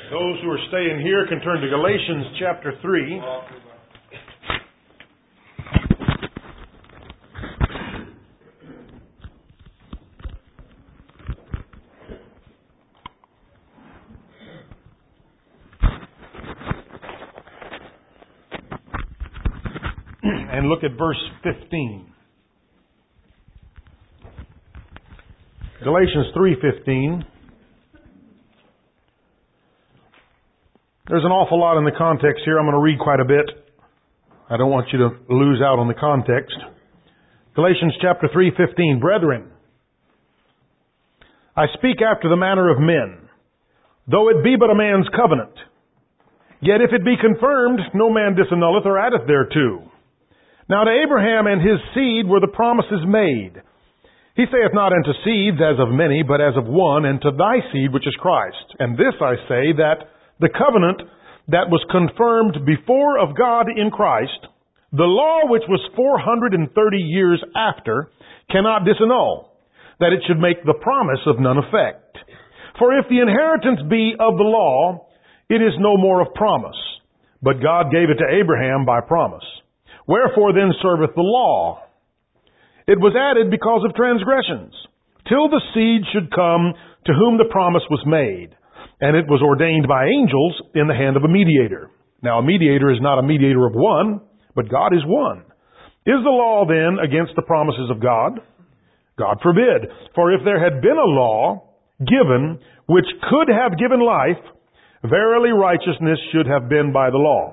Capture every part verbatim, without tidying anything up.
Those who are staying here can turn to Galatians chapter three. And look at verse fifteen. Galatians three fifteen. There's an awful lot in the context here. I'm going to read quite a bit. I don't want you to lose out on the context. Galatians chapter three fifteen. Brethren, I speak after the manner of men, though it be but a man's covenant. Yet if it be confirmed, no man disannulleth or addeth thereto. Now to Abraham and his seed were the promises made. He saith not unto seeds as of many, but as of one, and to thy seed which is Christ. And this I say, that the covenant that was confirmed before of God in Christ, the law which was four hundred thirty years after, cannot disannul, that it should make the promise of none effect. For if the inheritance be of the law, it is no more of promise, but God gave it to Abraham by promise. Wherefore then serveth the law? It was added because of transgressions, till the seed should come to whom the promise was made. And it was ordained by angels in the hand of a mediator. Now a mediator is not a mediator of one, but God is one. Is the law then against the promises of God? God forbid. For if there had been a law given which could have given life, verily righteousness should have been by the law.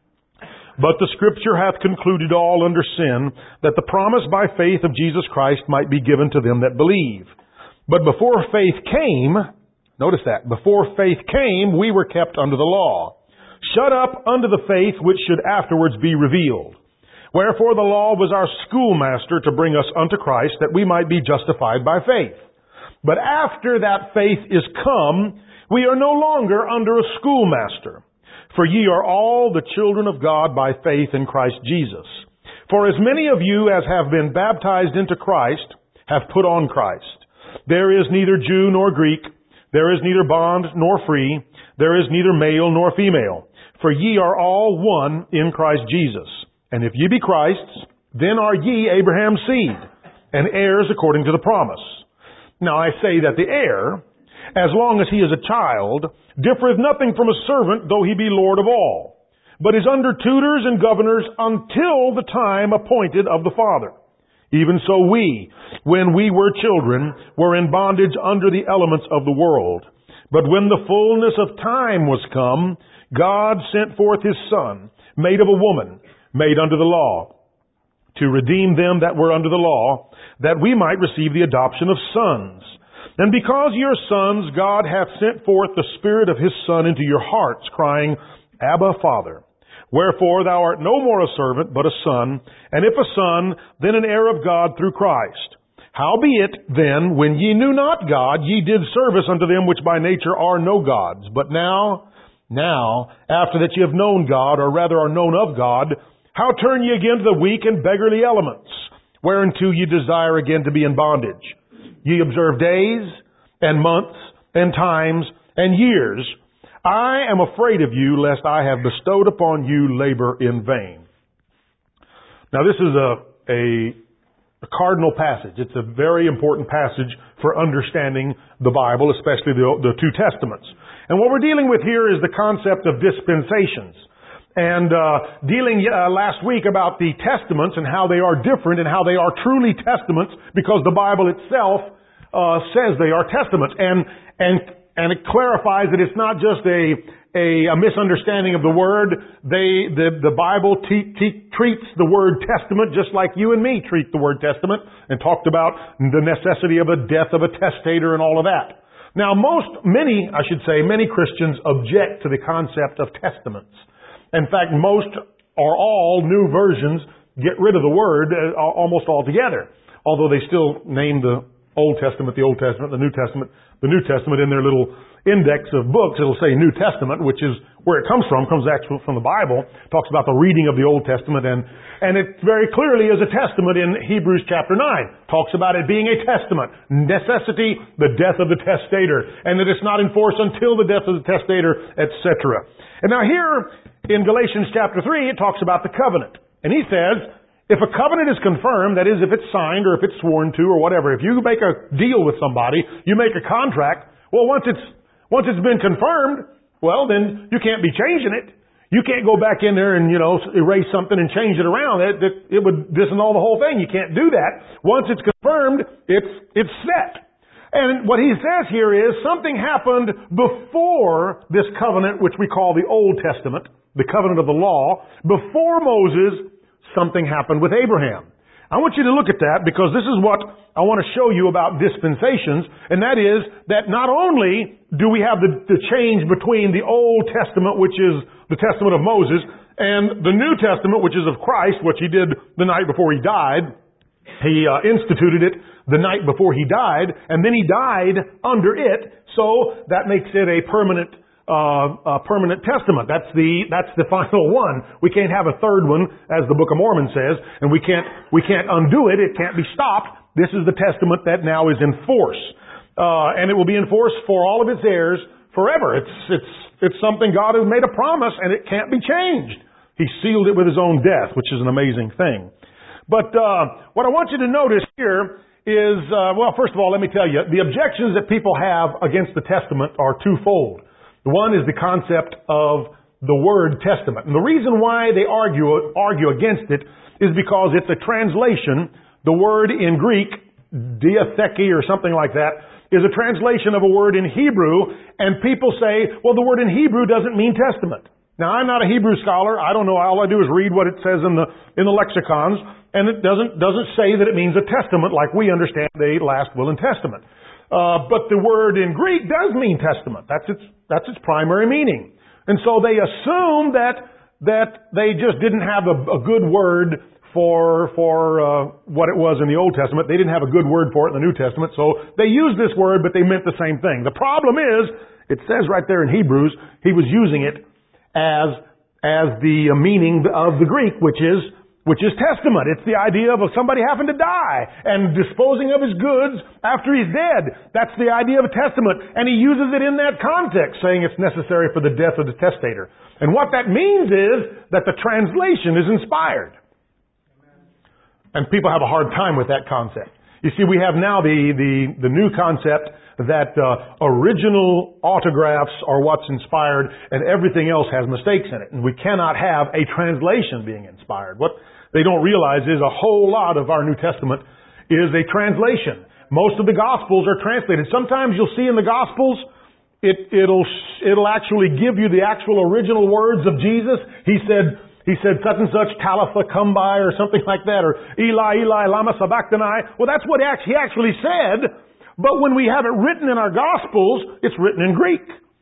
But the Scripture hath concluded all under sin, that the promise by faith of Jesus Christ might be given to them that believe. But before faith came, notice that, before faith came, we were kept under the law, shut up under the faith which should afterwards be revealed. Wherefore the law was our schoolmaster to bring us unto Christ, that we might be justified by faith. But after that faith is come, we are no longer under a schoolmaster. For ye are all the children of God by faith in Christ Jesus. For as many of you as have been baptized into Christ have put on Christ. There is neither Jew nor Greek, there is neither bond nor free, there is neither male nor female. For ye are all one in Christ Jesus. And if ye be Christ's, then are ye Abraham's seed, and heirs according to the promise. Now I say that the heir, as long as he is a child, differeth nothing from a servant, though he be Lord of all, but is under tutors and governors until the time appointed of the Father. Even so we, when we were children, were in bondage under the elements of the world. But when the fullness of time was come, God sent forth His Son, made of a woman, made under the law, to redeem them that were under the law, that we might receive the adoption of sons. And because ye are sons, God hath sent forth the Spirit of His Son into your hearts, crying, Abba, Father. Wherefore thou art no more a servant, but a son, and if a son, then an heir of God through Christ. Howbeit, then, when ye knew not God, ye did service unto them which by nature are no gods. But now, now, after that ye have known God, or rather are known of God, how turn ye again to the weak and beggarly elements, whereunto ye desire again to be in bondage? Ye observe days, and months, and times, and years. I am afraid of you, lest I have bestowed upon you labor in vain. Now this is a, a, a cardinal passage. It's a very important passage for understanding the Bible, especially the, the two Testaments. And what we're dealing with here is the concept of dispensations. And uh, dealing uh, last week about the Testaments and how they are different and how they are truly Testaments, because the Bible itself uh, says they are Testaments. And and and it clarifies that it's not just a a, a misunderstanding of the word. They the the Bible te- te- treats the word Testament just like you and me treat the word Testament, and talked about the necessity of a death of a testator and all of that. Now, most many I should say many Christians object to the concept of testaments. In fact, most or all new versions get rid of the word uh, almost altogether. Although they still name the Old Testament, the Old Testament, the New Testament, the New Testament in their little index of books, it'll say New Testament, which is where it comes from, comes actually from the Bible. It talks about the reading of the Old Testament, and, and it very clearly is a testament in Hebrews chapter nine. Talks about it being a testament. Necessity, the death of the testator, and that it's not enforced until the death of the testator, et cetera. And now here in Galatians chapter three, it talks about the covenant. And he says, if a covenant is confirmed, that is, if it's signed or if it's sworn to or whatever, if you make a deal with somebody, you make a contract, well, once it's, once it's been confirmed, well, then you can't be changing it. You can't go back in there and, you know, erase something and change it around. It, it, it would disannul the whole thing. You can't do that. Once it's confirmed, it's, it's set. And what he says here is something happened before this covenant, which we call the Old Testament, the covenant of the law. Before Moses, something happened with Abraham. I want you to look at that because this is what I want to show you about dispensations, and that is that not only do we have the, the change between the Old Testament, which is the Testament of Moses, and the New Testament, which is of Christ, which he did the night before he died. He uh, instituted it the night before he died, and then he died under it, so that makes it a permanent Uh, a permanent testament. That's the, that's the final one. We can't have a third one, as the Book of Mormon says, and we can't, we can't undo it. It can't be stopped. This is the testament that now is in force. Uh, and it will be in force for all of its heirs forever. It's, it's, it's something God has made a promise, and it can't be changed. He sealed it with his own death, which is an amazing thing. But, uh, what I want you to notice here is, uh, well, first of all, let me tell you, the objections that people have against the testament are twofold. One is the concept of the word testament. And the reason why they argue, argue against it is because it's a translation. The word in Greek, diatheke or something like that, is a translation of a word in Hebrew. And people say, well, the word in Hebrew doesn't mean testament. Now, I'm not a Hebrew scholar. I don't know. All I do is read what it says in the, in the lexicons. And it doesn't, doesn't say that it means a testament like we understand the last will and testament. Uh, but the word in Greek does mean testament. That's its, that's its primary meaning. And so they assume that, that they just didn't have a, a good word for, for, uh, what it was in the Old Testament. They didn't have a good word for it in the New Testament. So they used this word, but they meant the same thing. The problem is, it says right there in Hebrews, he was using it as, as the meaning of the Greek, which is Which is testament. It's the idea of somebody having to die and disposing of his goods after he's dead. That's the idea of a testament. And he uses it in that context, saying it's necessary for the death of the testator. And what that means is that the translation is inspired. And people have a hard time with that concept. You see, we have now the, the, the new concept that uh, original autographs are what's inspired and everything else has mistakes in it. And we cannot have a translation being inspired. What they don't realize is a whole lot of our New Testament is a translation. Most of the Gospels are translated. Sometimes you'll see in the Gospels, it, it'll, it'll actually give you the actual original words of Jesus. He said, He said such and such, Talitha come by, or something like that, or Eli, Eli, lama sabachthani. Well, that's what he actually said. But when we have it written in our Gospels, it's written in Greek.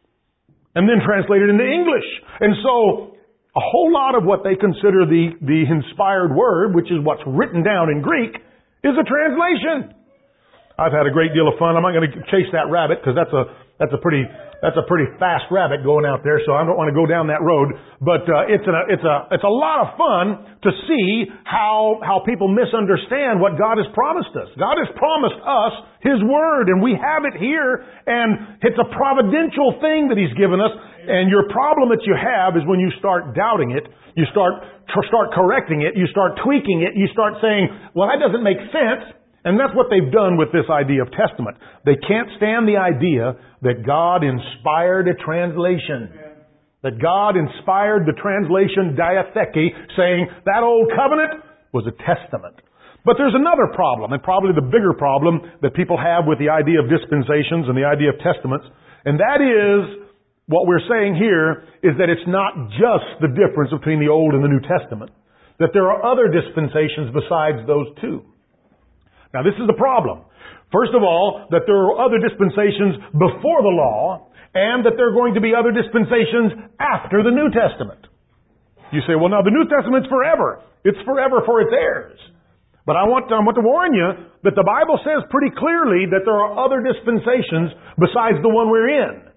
And then translated into English. And so, a whole lot of what they consider the, the inspired word, which is what's written down in Greek, is a translation. I've had a great deal of fun. I'm not going to chase that rabbit because that's a, that's a pretty, that's a pretty fast rabbit going out there, so I don't want to go down that road. But, uh, it's a, it's a, it's a lot of fun to see how, how people misunderstand what God has promised us. God has promised us His Word, and we have it here, and it's a providential thing that He's given us. And your problem that you have is when you start doubting it, you start, start correcting it, you start tweaking it, you start saying, well, that doesn't make sense. And that's what they've done with this idea of testament. They can't stand the idea that God inspired a translation. That God inspired the translation diatheke, saying that old covenant was a testament. But there's another problem, and probably the bigger problem that people have with the idea of dispensations and the idea of testaments, and that is, what we're saying here is that it's not just the difference between the Old and the New Testament. That there are other dispensations besides those two. Now this is the problem. First of all, that there are other dispensations before the law, and that there are going to be other dispensations after the New Testament. You say, well now the New Testament's forever. It's forever for its heirs. But I want, I want to warn you that the Bible says pretty clearly that there are other dispensations besides the one we're in.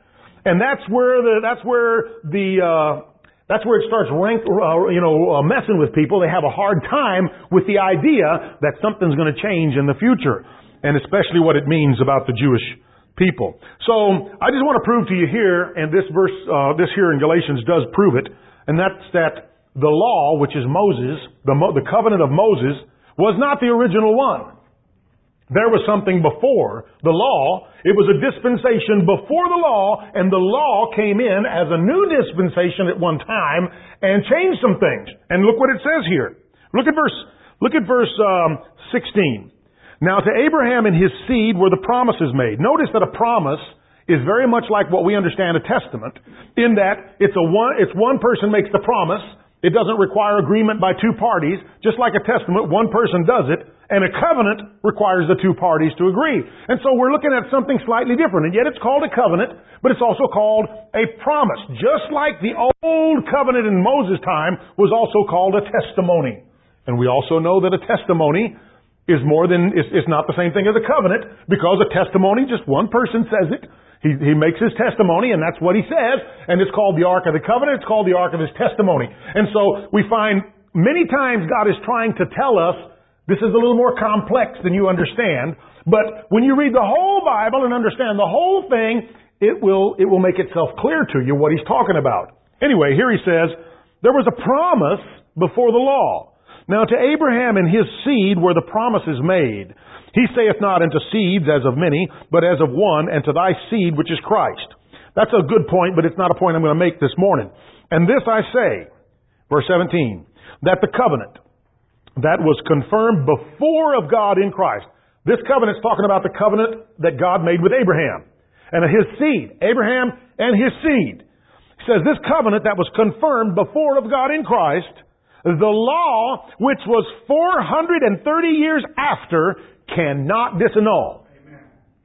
And that's where the, that's where the, uh, that's where it starts rank, uh, you know, uh, messing with people. They have a hard time with the idea that something's going to change in the future, and especially what it means about the Jewish people. So I just want to prove to you here, and this verse, uh, this here in Galatians does prove it, and that's that the law, which is Moses, the, Mo- the covenant of Moses, was not the original one. There was something before the law. It was a dispensation before the law, and the law came in as a new dispensation at one time and changed some things. And look what it says here. Look at verse, look at verse um, sixteen. Now to Abraham and his seed were the promises made. Notice that a promise is very much like what we understand a testament, in that it's a one, it's one person makes the promise. It doesn't require agreement by two parties. Just like a testament, one person does it, and a covenant requires the two parties to agree. And so we're looking at something slightly different, and yet it's called a covenant, but it's also called a promise. Just like the old covenant in Moses' time was also called a testimony. And we also know that a testimony is more than, is, is not the same thing as a covenant, because a testimony, just one person says it. He, he makes his testimony, and that's what he says, and it's called the Ark of the Covenant. It's called the Ark of his testimony. And so we find many times God is trying to tell us this is a little more complex than you understand, but when you read the whole Bible and understand the whole thing, it will, it will make itself clear to you what he's talking about. Anyway, here he says, there was a promise before the law. Now to Abraham and his seed were the promises made. He saith not unto seeds as of many, but as of one, and to thy seed which is Christ. That's a good point, but it's not a point I'm going to make this morning. And this I say, verse seventeen, that the covenant that was confirmed before of God in Christ. This covenant's talking about the covenant that God made with Abraham and his seed. Abraham and his seed. He says this covenant that was confirmed before of God in Christ, the law which was four hundred thirty years after, cannot disannul. Amen.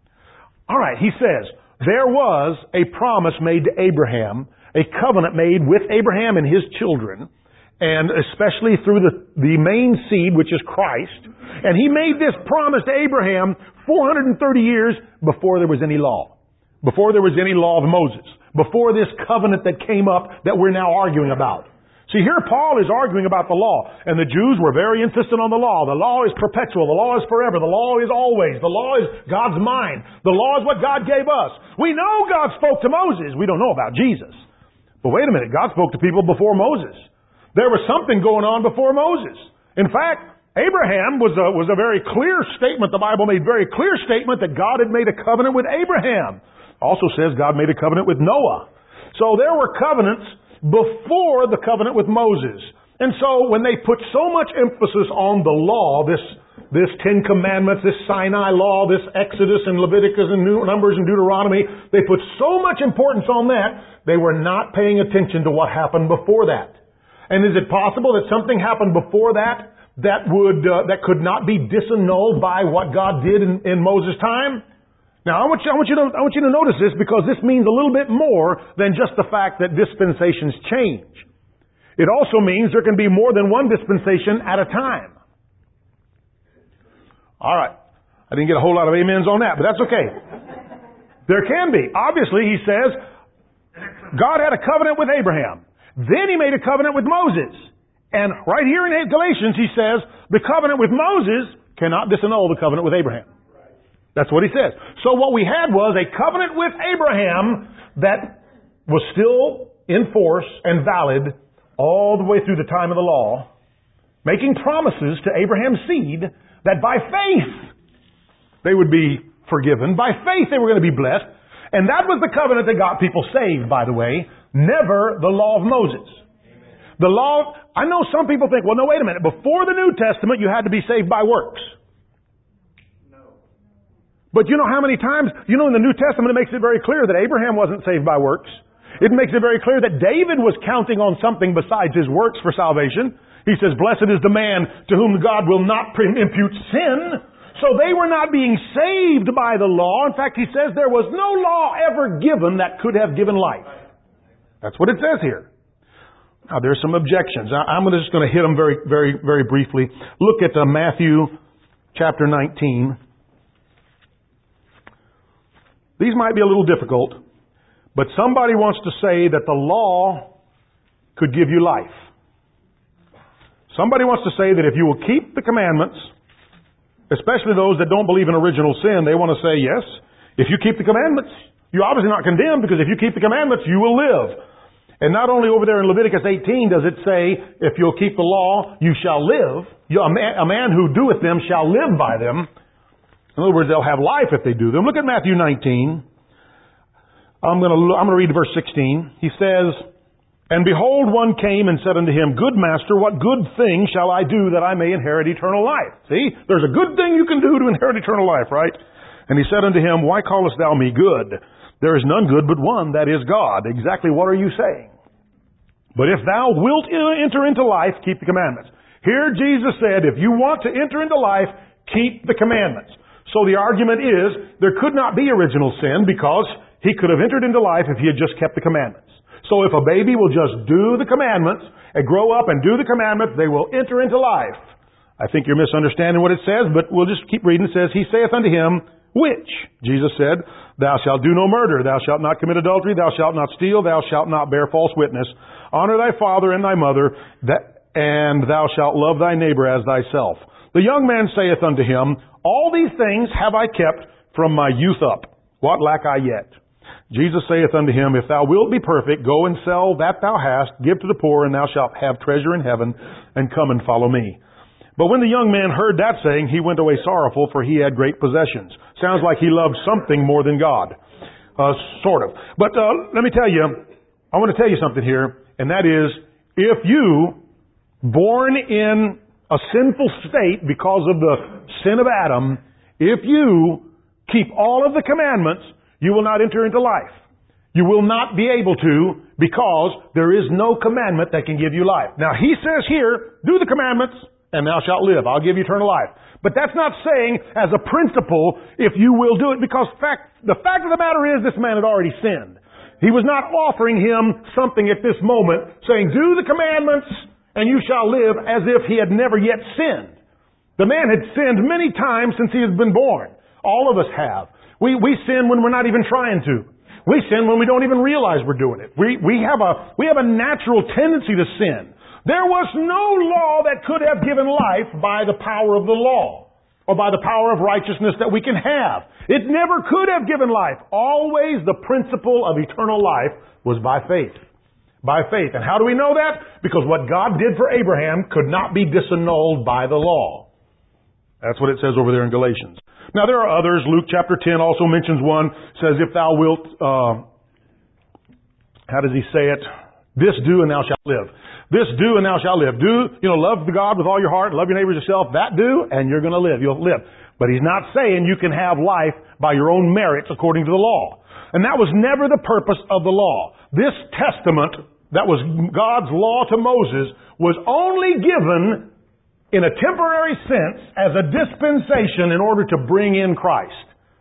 All right, he says, there was a promise made to Abraham, a covenant made with Abraham and his children, and especially through the, the main seed, which is Christ. And he made this promise to Abraham four hundred thirty years before there was any law, before there was any law of Moses, before this covenant that came up that we're now arguing about. See, here Paul is arguing about the law, and the Jews were very insistent on the law. The law is perpetual. The law is forever. The law is always. The law is God's mind. The law is what God gave us. We know God spoke to Moses. We don't know about Jesus. But wait a minute. God spoke to people before Moses. There was something going on before Moses. In fact, Abraham was a, was a very clear statement. The Bible made very clear statement that God had made a covenant with Abraham. Also says God made a covenant with Noah. So there were covenants before the covenant with Moses. And so when they put so much emphasis on the law, this, this Ten Commandments, this Sinai law, this Exodus and Leviticus and Numbers and Deuteronomy, they put so much importance on that, they were not paying attention to what happened before that. And is it possible that something happened before that that would, uh, that could not be disannulled by what God did in, in Moses' time? Now, I want you, I want you to, I want you to notice this, because this means a little bit more than just the fact that dispensations change. It also means there can be more than one dispensation at a time. All right. I didn't get a whole lot of amens on that, but that's okay. There can be. Obviously, he says, God had a covenant with Abraham. Then he made a covenant with Moses. And right here in Galatians, he says, the covenant with Moses cannot disannul the covenant with Abraham. That's what he says. So what we had was a covenant with Abraham that was still in force and valid all the way through the time of the law, making promises to Abraham's seed that by faith they would be forgiven. By faith they were going to be blessed. And that was the covenant that got people saved, by the way. Never the law of Moses. The law, I know some people think, well, no, wait a minute. Before the New Testament, you had to be saved by works. But you know how many times, you know in the New Testament it makes it very clear that Abraham wasn't saved by works. It makes it very clear that David was counting on something besides his works for salvation. He says, blessed is the man to whom God will not impute sin. So they were not being saved by the law. In fact, he says there was no law ever given that could have given life. That's what it says here. Now there's some objections. I'm just going to hit them very, very, very briefly. Look at uh, Matthew chapter nineteen. These might be a little difficult, But somebody wants to say that the law could give you life. Somebody wants to say that if you will keep the commandments, especially those that don't believe in original sin, they want to say, yes, if you keep the commandments, you're obviously not condemned, because if you keep the commandments, you will live. And not only over there in Leviticus eighteen does it say, if you'll keep the law, you shall live. You, a, man, a man who doeth them shall live by them. In other words, they'll have life if they do them. Look at Matthew nineteen. I'm going to I'm going to read verse sixteen. He says, "And behold, one came and said unto him, Good master, what good thing shall I do that I may inherit eternal life?" See, there's a good thing you can do to inherit eternal life, right? And he said unto him, Why callest thou me good? There is none good but one, that is God. Exactly what are you saying? But if thou wilt enter into life, keep the commandments. Here Jesus said, if you want to enter into life, keep the commandments. So the argument is, there could not be original sin, because he could have entered into life if he had just kept the commandments. So if a baby will just do the commandments and grow up and do the commandments, they will enter into life. I think you're misunderstanding what it says, but we'll just keep reading. It says, He saith unto him, which? Jesus said, Thou shalt do no murder, thou shalt not commit adultery, thou shalt not steal, thou shalt not bear false witness. Honor thy father and thy mother, that, and thou shalt love thy neighbor as thyself. The young man saith unto him, All these things have I kept from my youth up. What lack I yet? Jesus saith unto him, If thou wilt be perfect, go and sell that thou hast, give to the poor, and thou shalt have treasure in heaven, and come and follow me. But when the young man heard that saying, he went away sorrowful, for he had great possessions. Sounds like he loved something more than God. Uh, sort of. But uh, let me tell you, I want to tell you something here, and that is, if you, born in a sinful state because of the sin of Adam, if you keep all of the commandments, you will not enter into life. You will not be able to, because there is no commandment that can give you life. Now, he says here, do the commandments, and thou shalt live. I'll give you eternal life. But that's not saying, as a principle, if you will do it, because fact, the fact of the matter is, this man had already sinned. He was not offering him something at this moment, saying, do the commandments, and you shall live, as if he had never yet sinned. The man had sinned many times since he has been born. All of us have. We, we sin when we're not even trying to. We sin when we don't even realize we're doing it. We, we have a, we have a natural tendency to sin. There was no law that could have given life by the power of the law, or by the power of righteousness that we can have. It never could have given life. Always the principle of eternal life was by faith. By faith. And how do we know that? Because what God did for Abraham could not be disannulled by the law. That's what it says over there in Galatians. Now there are others. Luke chapter ten also mentions one. Says, if thou wilt, uh, how does he say it? This do and thou shalt live. This do and thou shalt live. Do, you know, love God with all your heart, love your neighbor as yourself. That do, and you're going to live. You'll live. But he's not saying you can have life by your own merits according to the law. And that was never the purpose of the law. This testament that was God's law to Moses was only given in a temporary sense as a dispensation in order to bring in Christ.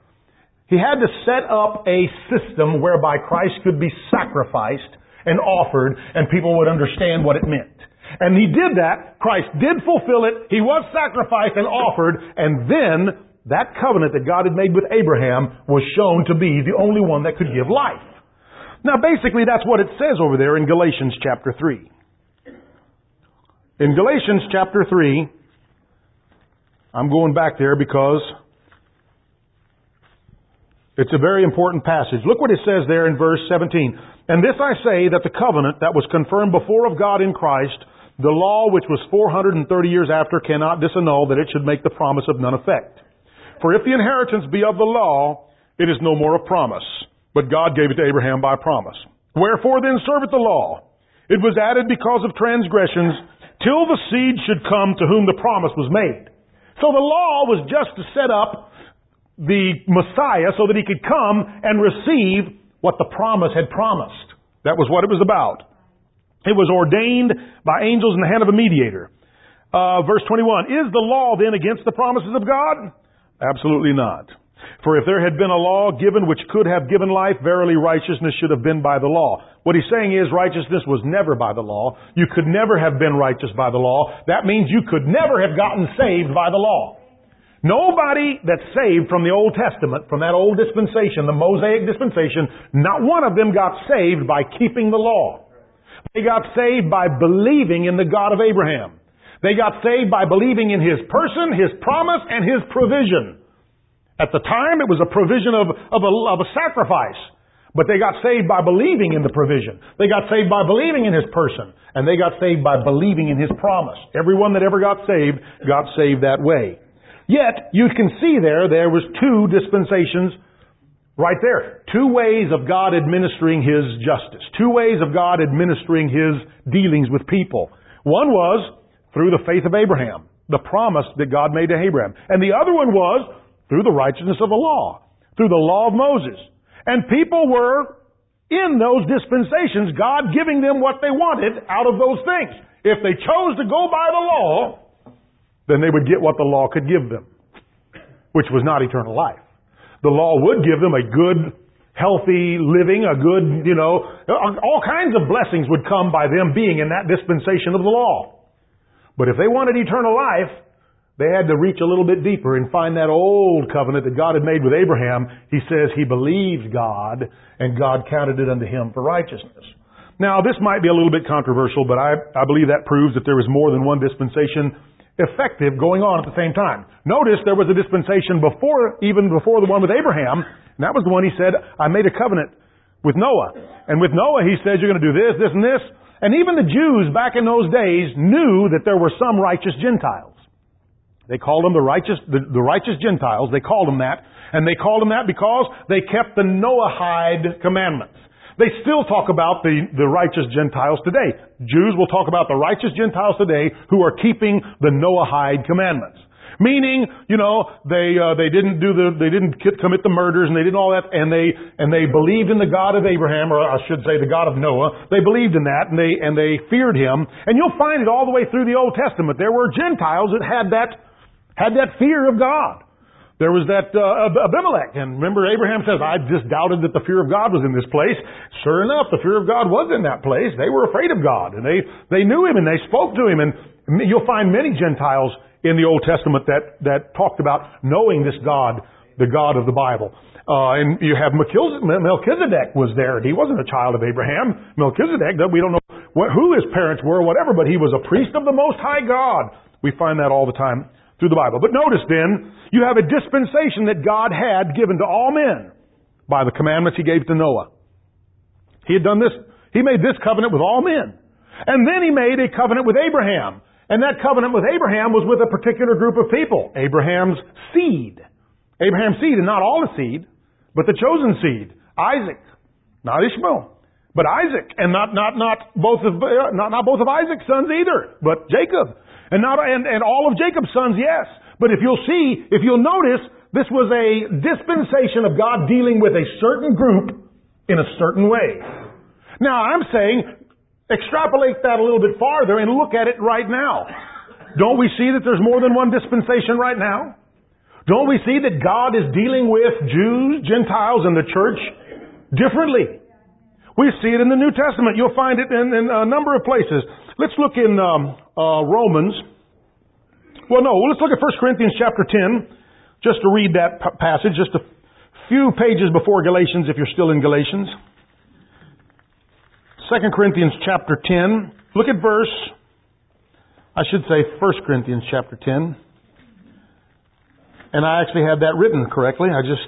He had to set up a system whereby Christ could be sacrificed and offered, and people would understand what it meant. And he did that. Christ did fulfill it. He was sacrificed and offered, and then that covenant that God had made with Abraham was shown to be the only one that could give life. Now basically that's what it says over there in Galatians chapter three. In Galatians chapter three, I'm going back there because it's a very important passage. Look what it says there in verse seventeen. And this I say, that the covenant that was confirmed before of God in Christ, the law which was four hundred thirty years after, cannot disannul that it should make the promise of none effect. For if the inheritance be of the law, it is no more a promise. But God gave it to Abraham by promise. Wherefore then serveth the law? It was added because of transgressions, till the seed should come to whom the promise was made. So the law was just to set up the Messiah so that he could come and receive what the promise had promised. That was what it was about. It was ordained by angels in the hand of a mediator. Uh, verse twenty-one, is the law then against the promises of God? Absolutely not. For if there had been a law given which could have given life, verily righteousness should have been by the law. What he's saying is righteousness was never by the law. You could never have been righteous by the law. That means you could never have gotten saved by the law. Nobody that's saved from the Old Testament, from that old dispensation, the Mosaic dispensation, not one of them got saved by keeping the law. They got saved by believing in the God of Abraham. They got saved by believing in His person, His promise, and His provision. At the time, it was a provision of, of, a, of a sacrifice. But they got saved by believing in the provision. They got saved by believing in His person. And they got saved by believing in His promise. Everyone that ever got saved, got saved that way. Yet, you can see there, there was two dispensations right there. Two ways of God administering His justice. Two ways of God administering His dealings with people. One was through the faith of Abraham, the promise that God made to Abraham. And the other one was through the righteousness of the law, through the law of Moses. And people were in those dispensations, God giving them what they wanted out of those things. If they chose to go by the law, then they would get what the law could give them, which was not eternal life. The law would give them a good, healthy living, a good, you know, all kinds of blessings would come by them being in that dispensation of the law. But if they wanted eternal life, they had to reach a little bit deeper and find that old covenant that God had made with Abraham. He says he believed God, and God counted it unto him for righteousness. Now, this might be a little bit controversial, but I, I believe that proves that there was more than one dispensation effective going on at the same time. Notice there was a dispensation before, even before the one with Abraham, and that was the one He said, I made a covenant with Noah. And with Noah He said, you're going to do this, this, and this. And even the Jews back in those days knew that there were some righteous Gentiles. They called them the righteous, the, the righteous Gentiles. They called them that. And they called them that because they kept the Noahide commandments. They still talk about the, the righteous Gentiles today. Jews will talk about the righteous Gentiles today who are keeping the Noahide commandments. Meaning, you know, they uh, they didn't do the they didn't commit the murders and they didn't all that, and they and they believed in the God of Abraham, or I should say the God of Noah. They believed in that, and they and they feared Him. And you'll find it all the way through the Old Testament. There were Gentiles that had that had that fear of God. There was that uh, Abimelech, and remember Abraham says, I just doubted that the fear of God was in this place. Sure enough, the fear of God was in that place. They were afraid of God, and they, they knew Him, and they spoke to Him. And you'll find many Gentiles in the Old Testament that, that talked about knowing this God, the God of the Bible. Uh, and you have Melchizedek was there, and he wasn't a child of Abraham. Melchizedek, we don't know what, who his parents were or whatever, but he was a priest of the Most High God. We find that all the time through the Bible. But notice then, you have a dispensation that God had given to all men by the commandments He gave to Noah. He had done this. He made this covenant with all men. And then He made a covenant with Abraham. And that covenant with Abraham was with a particular group of people. Abraham's seed. Abraham's seed, and not all the seed, but the chosen seed. Isaac. Not Ishmael, but Isaac. And not, not, not both of, not, not both of Isaac's sons either, but Jacob. And not, and, and all of Jacob's sons, yes. But if you'll see, if you'll notice, this was a dispensation of God dealing with a certain group in a certain way. Now, I'm saying, extrapolate that a little bit farther and look at it right now. Don't we see that there's more than one dispensation right now? Don't we see that God is dealing with Jews, Gentiles, and the church differently? We see it in the New Testament. You'll find it in, in a number of places. Let's look in um, uh, Romans. Well, no, let's look at First Corinthians chapter ten, just to read that p- passage, just a few pages before Galatians, if you're still in Galatians. Second Corinthians chapter ten. Look at verse, I should say First Corinthians chapter ten. And I actually had that written correctly. I just...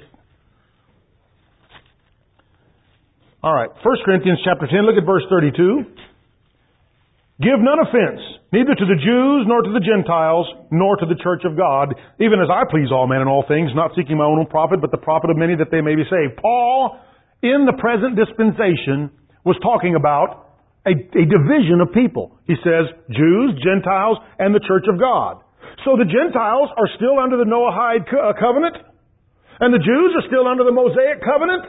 All right, First Corinthians chapter ten, look at verse thirty-two. Give none offense, neither to the Jews, nor to the Gentiles, nor to the church of God, even as I please all men in all things, not seeking my own profit, but the profit of many that they may be saved. Paul, in the present dispensation, was talking about a, a division of people. He says Jews, Gentiles, and the church of God. So the Gentiles are still under the Noahide co- uh, covenant, and the Jews are still under the Mosaic covenant.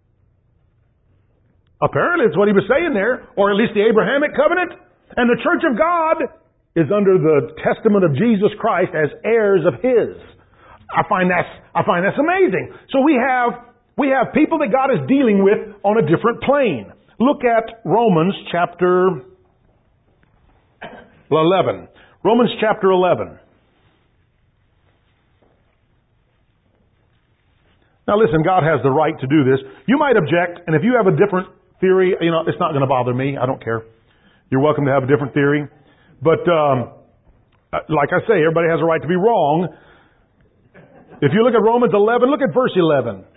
Apparently, it's what he was saying there, or at least the Abrahamic covenant. And the church of God is under the testament of Jesus Christ as heirs of His. I find that's, I find that's amazing. So we have, we have people that God is dealing with on a different plane. Look at Romans chapter eleven. Romans chapter eleven. Now listen, God has the right to do this. You might object, and if you have a different theory, you know, it's not going to bother me. I don't care. You're welcome to have a different theory. But um, like I say, everybody has a right to be wrong. If you look at Romans eleven, look at verse eleven.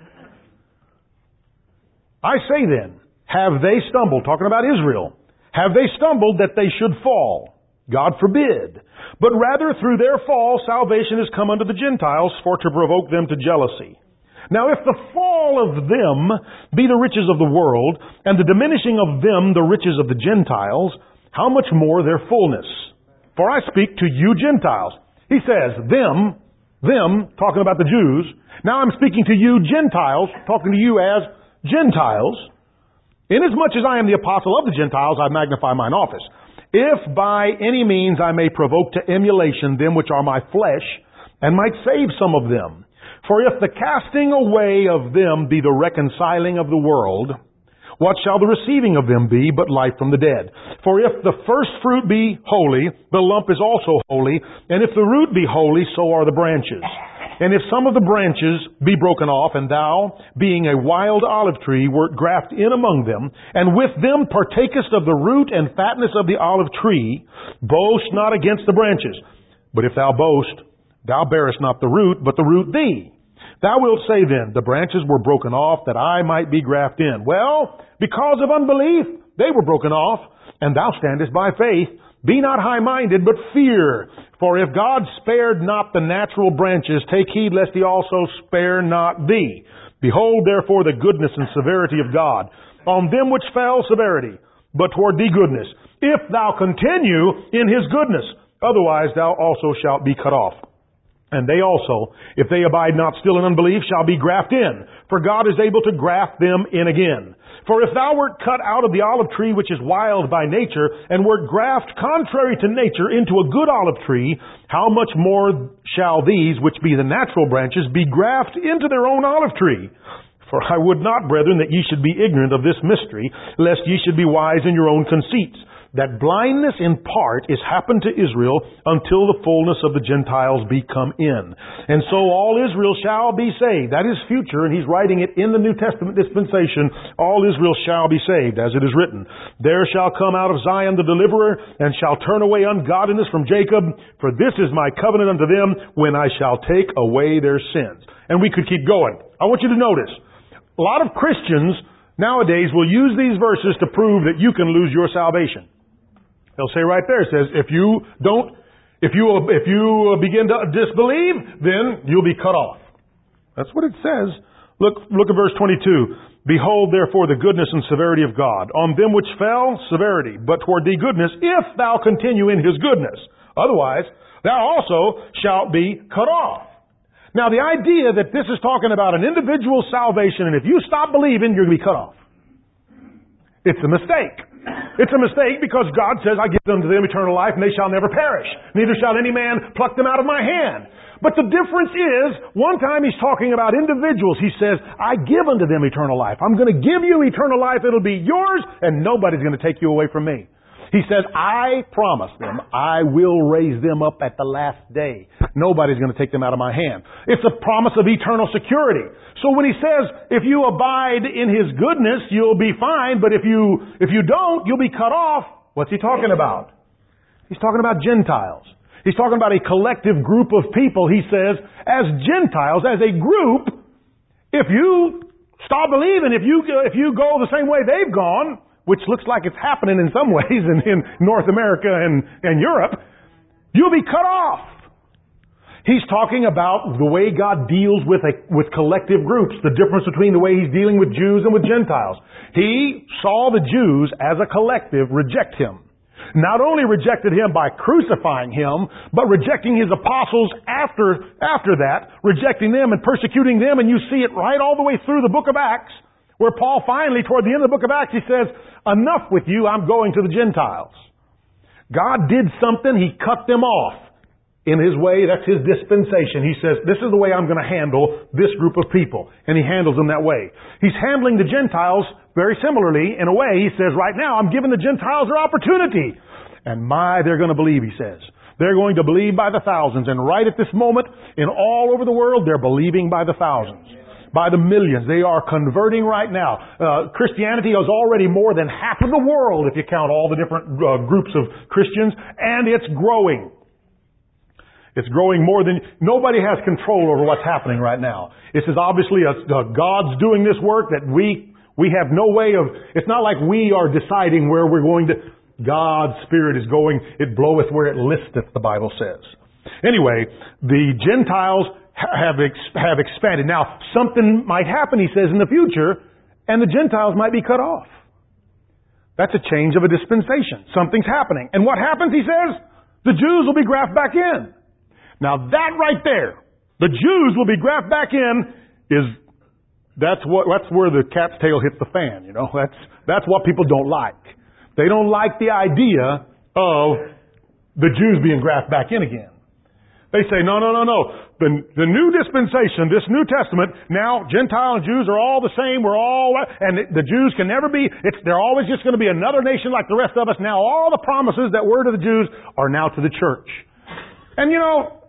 I say then, have they stumbled, talking about Israel, have they stumbled that they should fall? God forbid. But rather through their fall, salvation has come unto the Gentiles for to provoke them to jealousy. Now if the fall of them be the riches of the world, and the diminishing of them the riches of the Gentiles, how much more their fullness? For I speak to you Gentiles. He says, them, them, talking about the Jews. Now I'm speaking to you Gentiles, talking to you as Gentiles. Inasmuch as I am the apostle of the Gentiles, I magnify mine office. If by any means I may provoke to emulation them which are my flesh, and might save some of them. For if the casting away of them be the reconciling of the world, what shall the receiving of them be but life from the dead? For if the first fruit be holy, the lump is also holy, and if the root be holy, so are the branches. And if some of the branches be broken off, and thou, being a wild olive tree, wert grafted in among them, and with them partakest of the root and fatness of the olive tree, boast not against the branches. But if thou boast, thou bearest not the root, but the root thee. Thou wilt say then, the branches were broken off that I might be grafted in. Well, because of unbelief, they were broken off, and thou standest by faith. Be not high-minded, but fear. For if God spared not the natural branches, take heed lest he also spare not thee. Behold therefore the goodness and severity of God. On them which fell, severity, but toward thee goodness. If thou continue in his goodness, otherwise thou also shalt be cut off. And they also, if they abide not still in unbelief, shall be grafted in. For God is able to graft them in again. For if thou wert cut out of the olive tree which is wild by nature, and wert grafted contrary to nature into a good olive tree, how much more shall these, which be the natural branches, be grafted into their own olive tree? For I would not, brethren, that ye should be ignorant of this mystery, lest ye should be wise in your own conceits. That blindness in part is happened to Israel until the fullness of the Gentiles be come in. And so all Israel shall be saved. That is future, and he's writing it in the New Testament dispensation. All Israel shall be saved, as it is written. There shall come out of Zion the deliverer, and shall turn away ungodliness from Jacob. For this is my covenant unto them, when I shall take away their sins. And we could keep going. I want you to notice, a lot of Christians nowadays will use these verses to prove that you can lose your salvation. They'll say right there, it says, if you don't, if you, if you begin to disbelieve, then you'll be cut off. That's what it says. Look, look at verse twenty-two. Behold therefore the goodness and severity of God. On them which fell, severity, but toward thee goodness, if thou continue in his goodness. Otherwise, thou also shalt be cut off. Now the idea that this is talking about an individual salvation, and if you stop believing, you're going to be cut off. It's a mistake. It's a mistake because God says, I give unto them eternal life, and they shall never perish. Neither shall any man pluck them out of my hand. But the difference is, one time he's talking about individuals. He says, I give unto them eternal life. I'm going to give you eternal life. It'll be yours, and nobody's going to take you away from me. He says, I promise them, I will raise them up at the last day. Nobody's going to take them out of my hand. It's a promise of eternal security. So when he says, if you abide in his goodness, you'll be fine, but if you, if you don't, you'll be cut off. What's he talking about? He's talking about Gentiles. He's talking about a collective group of people. He says, as Gentiles, as a group, if you stop believing, if you, if you go the same way they've gone, which looks like it's happening in some ways in, in North America and, and Europe, you'll be cut off. He's talking about the way God deals with a, with collective groups, the difference between the way he's dealing with Jews and with Gentiles. He saw the Jews as a collective reject him. Not only rejected him by crucifying him, but rejecting his apostles after, after that, rejecting them and persecuting them, and you see it right all the way through the book of Acts, where Paul finally, toward the end of the book of Acts, he says, enough with you, I'm going to the Gentiles. God did something, he cut them off. In his way, that's his dispensation. He says, this is the way I'm going to handle this group of people. And he handles them that way. He's handling the Gentiles very similarly. In a way, he says, right now, I'm giving the Gentiles their opportunity. And my, they're going to believe, he says. They're going to believe by the thousands. And right at this moment, in all over the world, they're believing by the thousands. by the millions. They are converting right now. Uh, Christianity is already more than half of the world if you count all the different uh, groups of Christians, and it's growing. It's growing more than... Nobody has control over what's happening right now. This is obviously a, a God's doing this work that we we have no way of... It's not like we are deciding where we're going to... God's Spirit is going, it bloweth where it listeth, the Bible says. Anyway, the Gentiles have ex- have expanded. Now, something might happen, he says, in the future, and the Gentiles might be cut off. That's a change of a dispensation. Something's happening. And what happens, he says? The Jews will be grafted back in. Now, that right there, the Jews will be grafted back in, is that's what that's where the cat's tail hits the fan, you know. That's that's what people don't like. They don't like the idea of the Jews being grafted back in again. They say, no, no, no, no. The, the new dispensation, this New Testament, now Gentile and Jews are all the same. We're all, and the, the Jews can never be, it's, they're always just going to be another nation like the rest of us. Now all the promises that were to the Jews are now to the church. And you know,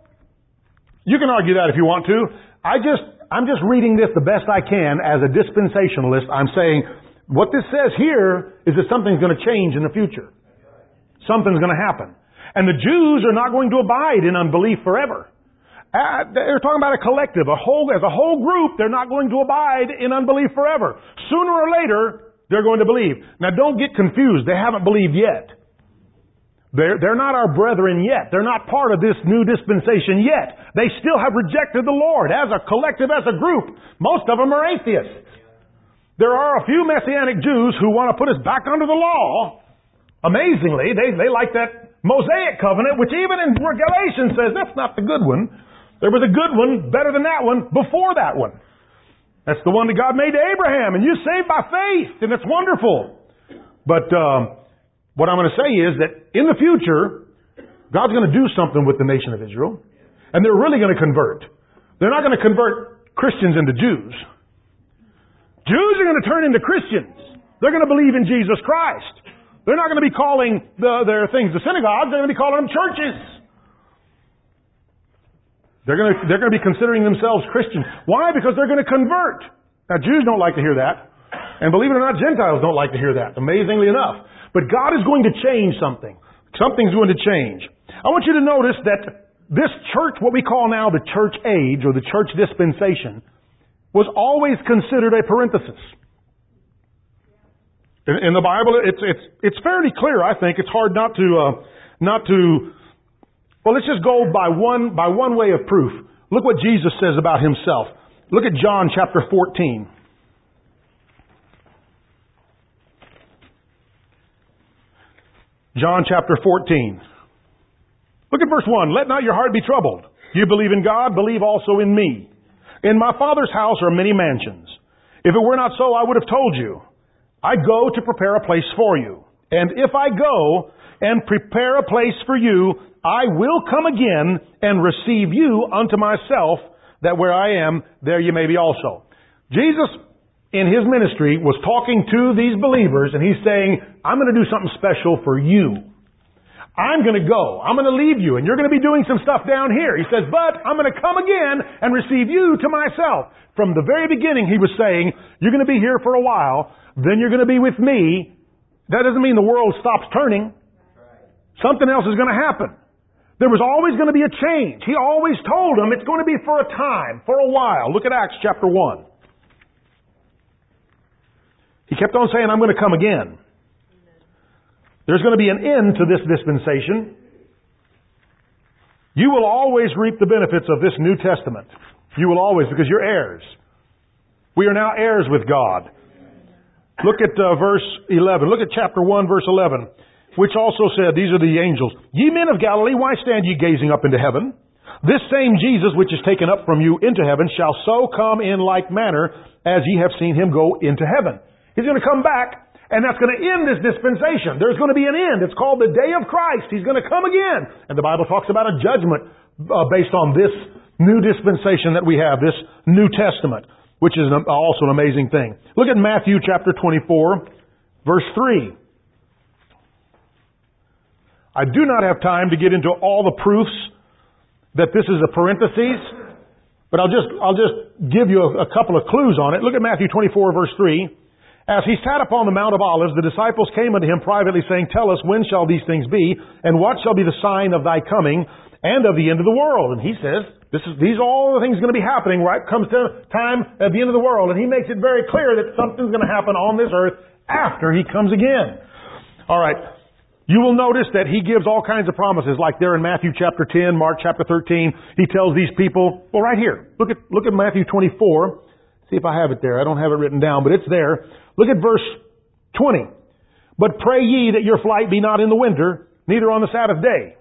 you can argue that if you want to. I just, I'm just reading this the best I can as a dispensationalist. I'm saying, what this says here is that something's going to change in the future. Something's going to happen. And the Jews are not going to abide in unbelief forever. Uh, they're talking about a collective, a whole, as a whole group, they're not going to abide in unbelief forever. Sooner or later, they're going to believe. Now don't get confused. They haven't believed yet. They're, they're not our brethren yet. They're not part of this new dispensation yet. They still have rejected the Lord as a collective, as a group. Most of them are atheists. There are a few Messianic Jews who want to put us back under the law. Amazingly, they, they like that Mosaic covenant, which even in Galatians says that's not the good one. There was a good one, better than that one, before that one. That's the one that God made to Abraham, and you're saved by faith, and it's wonderful. But um, what I'm going to say is that in the future, God's going to do something with the nation of Israel, and they're really going to convert. They're not going to convert Christians into Jews. Jews are going to turn into Christians. They're going to believe in Jesus Christ. They're not going to be calling the, their things the synagogues. They're going to be calling them churches. They're going to, they're going to be considering themselves Christians. Why? Because they're going to convert. Now, Jews don't like to hear that. And believe it or not, Gentiles don't like to hear that, amazingly enough. But God is going to change something. Something's going to change. I want you to notice that this church, what we call now the church age or the church dispensation, was always considered a parenthesis. In, in the Bible, it's it's it's fairly clear. I think it's hard not to uh, not to. Well, let's just go by one by one way of proof. Look what Jesus says about himself. Look at John chapter fourteen. John chapter fourteen. Look at verse one. Let not your heart be troubled. You believe in God, believe also in me. In my Father's house are many mansions. If it were not so, I would have told you. I go to prepare a place for you. And if I go and prepare a place for you, I will come again and receive you unto myself, that where I am, there you may be also. Jesus, in his ministry, was talking to these believers, and he's saying, I'm going to do something special for you. I'm going to go. I'm going to leave you, and you're going to be doing some stuff down here. He says, but I'm going to come again and receive you to myself. From the very beginning, he was saying, you're going to be here for a while, then you're going to be with me. That doesn't mean the world stops turning. Something else is going to happen. There was always going to be a change. He always told them it's going to be for a time, for a while. Look at Acts chapter one. He kept on saying, I'm going to come again. There's going to be an end to this dispensation. You will always reap the benefits of this New Testament. You will always, because you're heirs. We are now heirs with God. Look at uh, verse eleven. Look at chapter one, verse eleven, which also said, these are the angels. Ye men of Galilee, why stand ye gazing up into heaven? This same Jesus, which is taken up from you into heaven, shall so come in like manner as ye have seen him go into heaven. He's going to come back. And that's going to end this dispensation. There's going to be an end. It's called the day of Christ. He's going to come again. And the Bible talks about a judgment uh, based on this new dispensation that we have, this New Testament, which is an, also an amazing thing. Look at Matthew chapter twenty-four, verse three. I do not have time to get into all the proofs that this is a parenthesis. But I'll just, I'll just give you a, a couple of clues on it. Look at Matthew twenty-four verse three. As he sat upon the Mount of Olives, the disciples came unto him privately saying, Tell us, when shall these things be? And what shall be the sign of thy coming and of the end of the world? And he says, this is, these are all the things going to be happening, right? Comes to time at the end of the world. And he makes it very clear that something's going to happen on this earth after he comes again. All right. You will notice that he gives all kinds of promises, like there in Matthew chapter ten, Mark chapter thirteen. He tells these people, well, right here. Look at, look at Matthew twenty-four. See if I have it there. I don't have it written down, but it's there. Look at verse twenty. But pray ye that your flight be not in the winter, neither on the Sabbath day.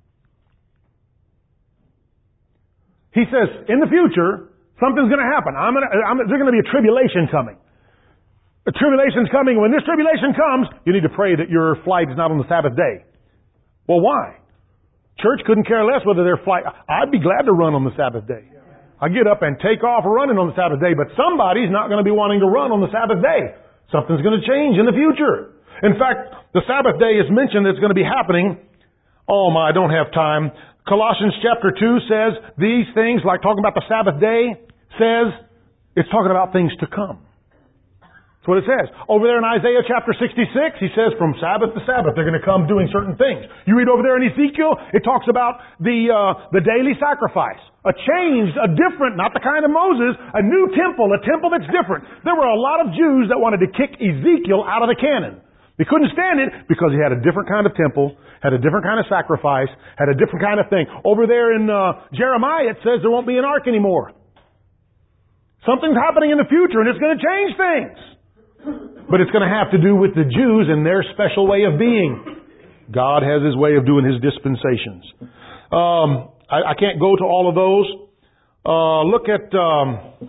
He says, in the future, something's going to happen. I'm gonna, I'm, there's going to be a tribulation coming. A tribulation's coming. When this tribulation comes, you need to pray that your flight is not on the Sabbath day. Well, why? Church couldn't care less whether their flight... I'd be glad to run on the Sabbath day. I get up and take off running on the Sabbath day, but somebody's not going to be wanting to run on the Sabbath day. Something's going to change in the future. In fact, the Sabbath day is mentioned that's going to be happening. Oh my, I don't have time. Colossians chapter two says these things, like talking about the Sabbath day, says it's talking about things to come. That's what it says. Over there in Isaiah chapter sixty-six, he says from Sabbath to Sabbath they're going to come doing certain things. You read over there in Ezekiel, it talks about the uh, the daily sacrifice. A change, a different, not the kind of Moses, a new temple, a temple that's different. There were a lot of Jews that wanted to kick Ezekiel out of the canon. They couldn't stand it because he had a different kind of temple, had a different kind of sacrifice, had a different kind of thing. Over there in uh, Jeremiah, it says there won't be an ark anymore. Something's happening in the future and it's going to change things. But it's going to have to do with the Jews and their special way of being. God has His way of doing His dispensations. Um, I, I can't go to all of those. Uh, look at... Um,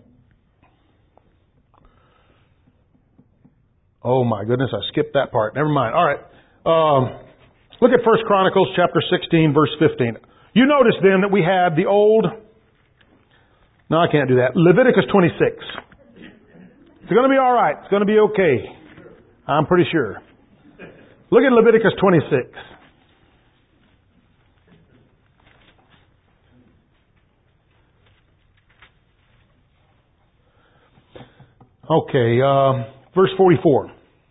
oh my goodness, I skipped that part. Never mind. All right. Um, look at First Chronicles chapter sixteen, verse fifteen. You notice then that we had the old... No, I can't do that. Leviticus twenty-six. It's going to be all right. It's going to be okay. I'm pretty sure. Look at Leviticus twenty-six. Okay, uh, verse forty-four.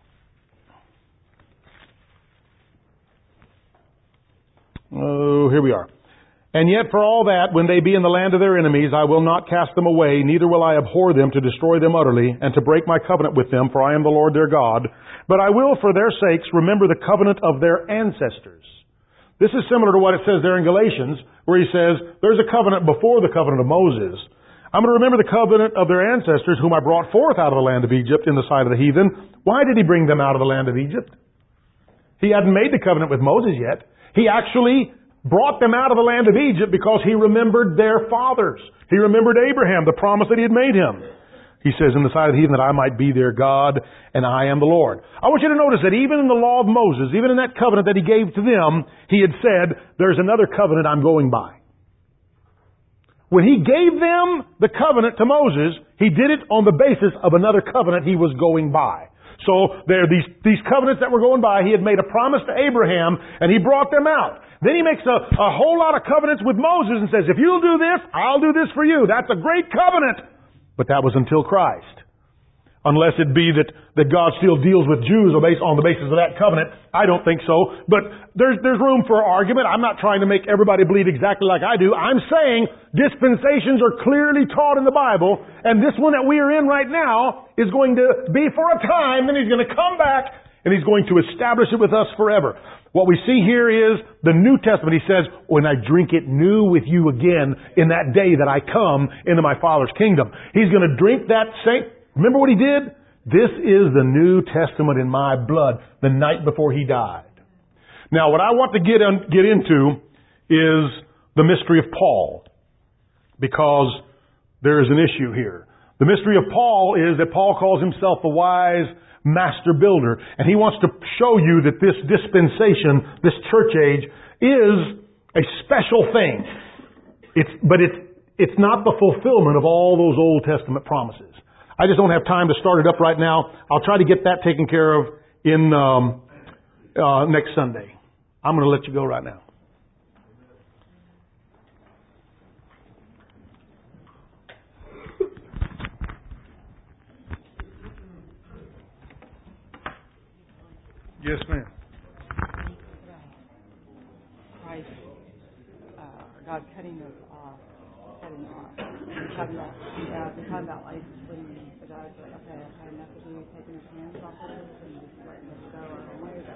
Oh, here we are. And yet for all that, when they be in the land of their enemies, I will not cast them away, neither will I abhor them to destroy them utterly, and to break my covenant with them, for I am the Lord their God. But I will, for their sakes, remember the covenant of their ancestors. This is similar to what it says there in Galatians, where he says, there's a covenant before the covenant of Moses. I'm going to remember the covenant of their ancestors, whom I brought forth out of the land of Egypt in the sight of the heathen. Why did he bring them out of the land of Egypt? He hadn't made the covenant with Moses yet. He actually brought them out of the land of Egypt because he remembered their fathers. He remembered Abraham, the promise that he had made him. He says, in the sight of the heathen, that I might be their God, and I am the Lord. I want you to notice that even in the law of Moses, even in that covenant that he gave to them, he had said, there's another covenant I'm going by. When he gave them the covenant to Moses, he did it on the basis of another covenant he was going by. So there are these, these covenants that were going by. He had made a promise to Abraham, and he brought them out. Then he makes a, a whole lot of covenants with Moses and says, if you'll do this, I'll do this for you. That's a great covenant. But that was until Christ. Unless it be that, that God still deals with Jews on the basis of that covenant. I don't think so. But there's, there's room for argument. I'm not trying to make everybody believe exactly like I do. I'm saying dispensations are clearly taught in the Bible. And this one that we are in right now is going to be for a time. Then He's going to come back and He's going to establish it with us forever. What we see here is the New Testament. He says, when I drink it new with you again in that day that I come into my Father's kingdom. He's going to drink that same... Remember what He did? This is the New Testament in my blood the night before He died. Now, what I want to get, in, get into is the mystery of Paul. Because there is an issue here. The mystery of Paul is that Paul calls himself a wise master builder. And he wants to show you that this dispensation, this church age, is a special thing. It's, but it's, it's not the fulfillment of all those Old Testament promises. I just don't have time to start it up right now. I'll try to get that taken care of in um, uh, next Sunday. I'm going to let you go right now. Yes, ma'am. Christ, uh, God cutting us off, cutting off. We're talking about, yeah, we're talking about like when the guy's like, okay, I've had enough of you taking his hands off of us and just letting us go our own way. But